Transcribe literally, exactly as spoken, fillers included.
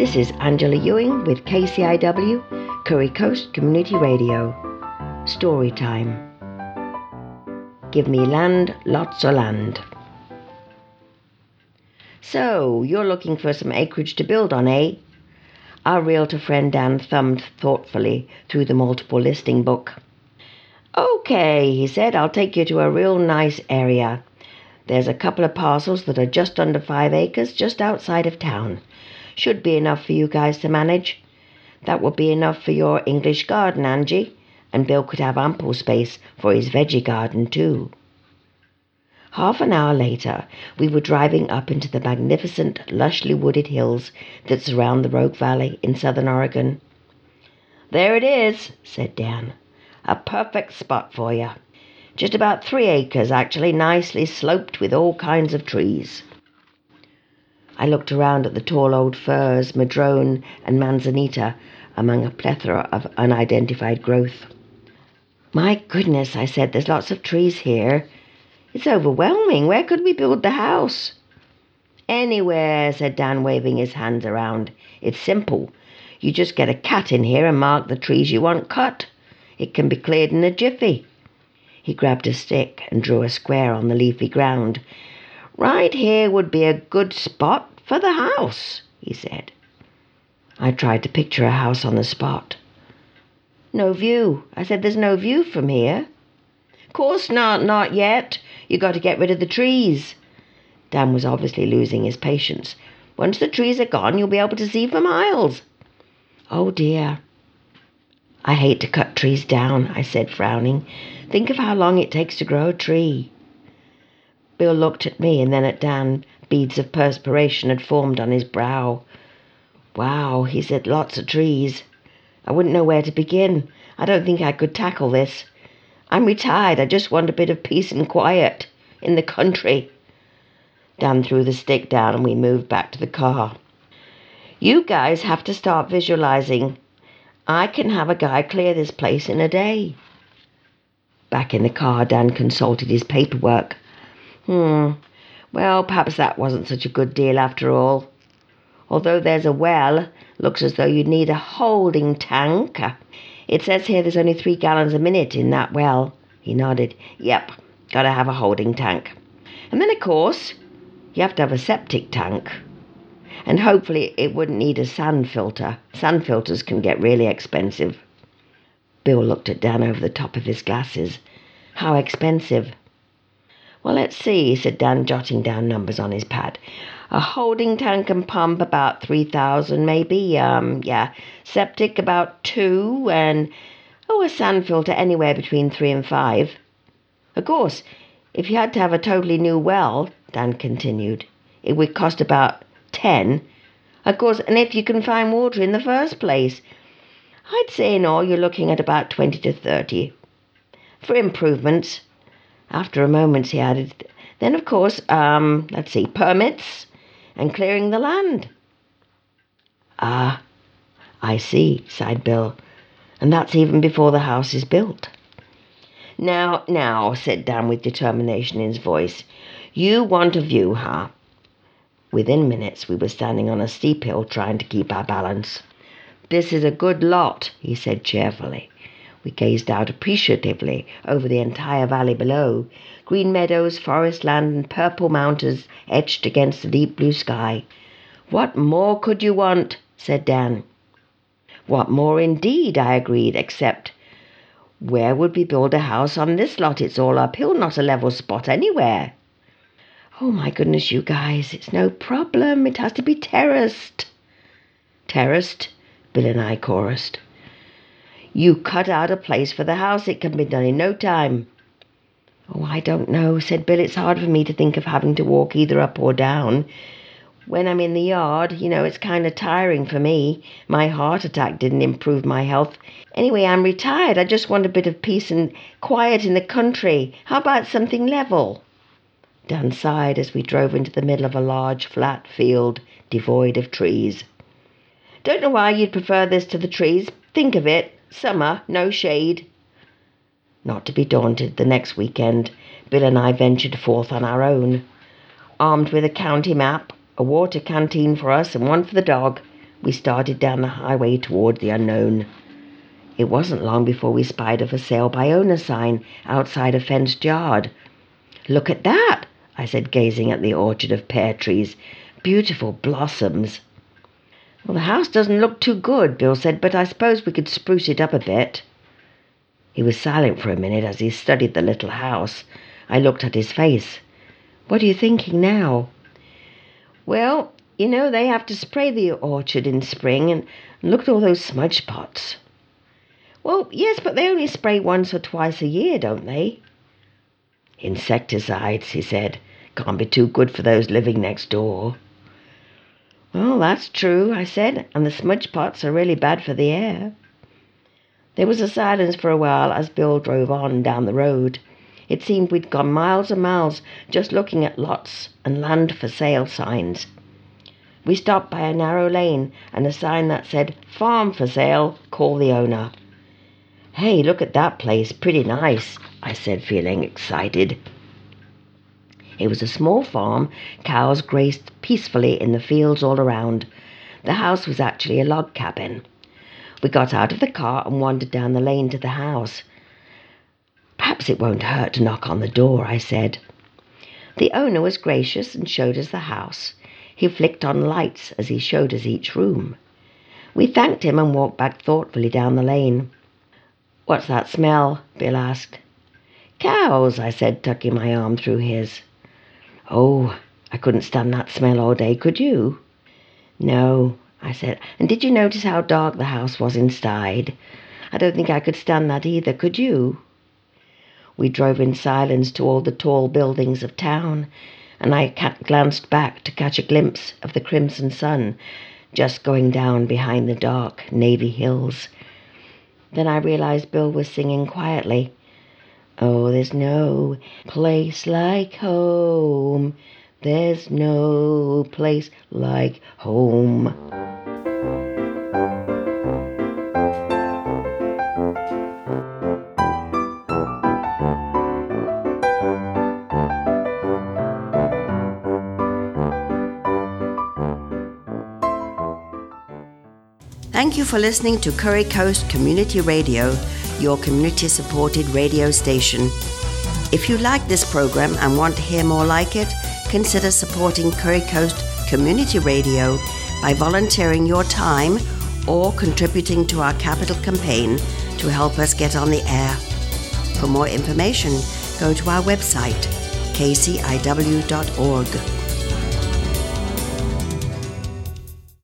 This is Angela Ewing with K C I W, Curry Coast Community Radio. Story time. Give me land, lots of land. So, you're looking for some acreage to build on, eh? Our realtor friend Dan thumbed thoughtfully through the multiple listing book. Okay, he said, I'll take you to a real nice area. There's a couple of parcels that are just under five acres just outside of town. Should be enough for you guys to manage. That would be enough for your English garden, Angie, and Bill could have ample space for his veggie garden too. Half an hour later, we were driving up into the magnificent, lushly wooded hills that surround the Rogue Valley in southern Oregon. There it is, said Dan. A perfect spot for you. Just about three acres, actually, nicely sloped with all kinds of trees. I looked around at the tall old firs, madrone and manzanita among a plethora of unidentified growth. My goodness, I said, there's lots of trees here. It's overwhelming. Where could we build the house? Anywhere, said Dan, waving his hands around. It's simple. You just get a cat in here and mark the trees you want cut. It can be cleared in a jiffy. He grabbed a stick and drew a square on the leafy ground. Right here would be a good spot for the house, he said. I tried to picture a house on the spot. No view. I said, there's no view from here. Course not, not yet. You got to get rid of the trees. Dan was obviously losing his patience. Once the trees are gone, you'll be able to see for miles. Oh dear. I hate to cut trees down, I said, frowning. Think of how long it takes to grow a tree. Bill looked at me and then at Dan. Beads of perspiration had formed on his brow. Wow, he said, lots of trees. I wouldn't know where to begin. I don't think I could tackle this. I'm retired. I just want a bit of peace and quiet in the country. Dan threw the stick down and we moved back to the car. You guys have to start visualizing. I can have a guy clear this place in a day. Back in the car, Dan consulted his paperwork. Hmm, well, perhaps that wasn't such a good deal after all. Although there's a well, looks as though you'd need a holding tank. It says here there's only three gallons a minute in that well. He nodded. Yep, gotta have a holding tank. And then, of course, you have to have a septic tank. And hopefully it wouldn't need a sand filter. Sand filters can get really expensive. Bill looked at Dan over the top of his glasses. How expensive? Well, let's see, said Dan, jotting down numbers on his pad. A holding tank and pump about three thousand, maybe. Um, yeah, septic about two, and oh, a sand filter anywhere between three and five. Of course, if you had to have a totally new well, Dan continued, it would cost about ten. Of course, and if you can find water in the first place, I'd say in all you're looking at about twenty to thirty for improvements. After a moment, he added, then, of course, um, let's see, permits and clearing the land. Ah, I see, sighed Bill, and that's even before the house is built. Now, now, said Dan with determination in his voice, you want a view, huh? Within minutes, we were standing on a steep hill trying to keep our balance. This is a good lot, he said cheerfully. We gazed out appreciatively over the entire valley below, green meadows, forest land, and purple mountains etched against the deep blue sky. What more could you want? Said Dan. What more indeed, I agreed, except where would we build a house on this lot? It's all uphill, not a level spot anywhere. Oh my goodness, you guys, it's no problem. It has to be terraced. Terraced? Bill and I chorused. You cut out a place for the house. It can be done in no time. Oh, I don't know, said Bill. It's hard for me to think of having to walk either up or down. When I'm in the yard, you know, it's kind of tiring for me. My heart attack didn't improve my health. Anyway, I'm retired. I just want a bit of peace and quiet in the country. How about something level? Dan sighed as we drove into the middle of a large, flat field devoid of trees. Don't know why you'd prefer this to the trees. Think of it. Summer, no shade. Not to be daunted, the next weekend, Bill and I ventured forth on our own. Armed with a county map, a water canteen for us and one for the dog, We started down the highway toward the unknown. It wasn't long before we spied a for sale by owner sign outside a fenced yard. "Look at that," I said, gazing at the orchard of pear trees. "Beautiful blossoms." "Well, the house doesn't look too good," Bill said, "but I suppose we could spruce it up a bit." He was silent for a minute as he studied the little house. I looked at his face. "What are you thinking now?" "Well, you know, they have to spray the orchard in spring, and look at all those smudge pots." "Well, yes, but they only spray once or twice a year, don't they?" "Insecticides," he said. "Can't be too good for those living next door." "Well, that's true," I said, "and the smudge pots are really bad for the air." There was a silence for a while as Bill drove on down the road. It seemed we'd gone miles and miles just looking at lots and land for sale signs. We stopped by a narrow lane and a sign that said, "Farm for sale, call the owner." "Hey, look at that place, pretty nice," I said, feeling excited. It was a small farm. Cows grazed peacefully in the fields all around. The house was actually a log cabin. We got out of the car and wandered down the lane to the house. "Perhaps it won't hurt to knock on the door," I said. The owner was gracious and showed us the house. He flicked on lights as he showed us each room. We thanked him and walked back thoughtfully down the lane. "What's that smell?" Bill asked. "Cows," I said, tucking my arm through his. "Oh, I couldn't stand that smell all day, could you?" "No," I said. "And did you notice how dark the house was inside? I don't think I could stand that either, could you?" We drove in silence to all the tall buildings of town, and I glanced back to catch a glimpse of the crimson sun just going down behind the dark navy hills. Then I realized Bill was singing quietly, "Oh, there's no place like home. There's no place like home." Thank you for listening to Curry Coast Community Radio, your community-supported radio station. If you like this program and want to hear more like it, consider supporting Curry Coast Community Radio by volunteering your time or contributing to our capital campaign to help us get on the air. For more information, go to our website, k c i w dot org.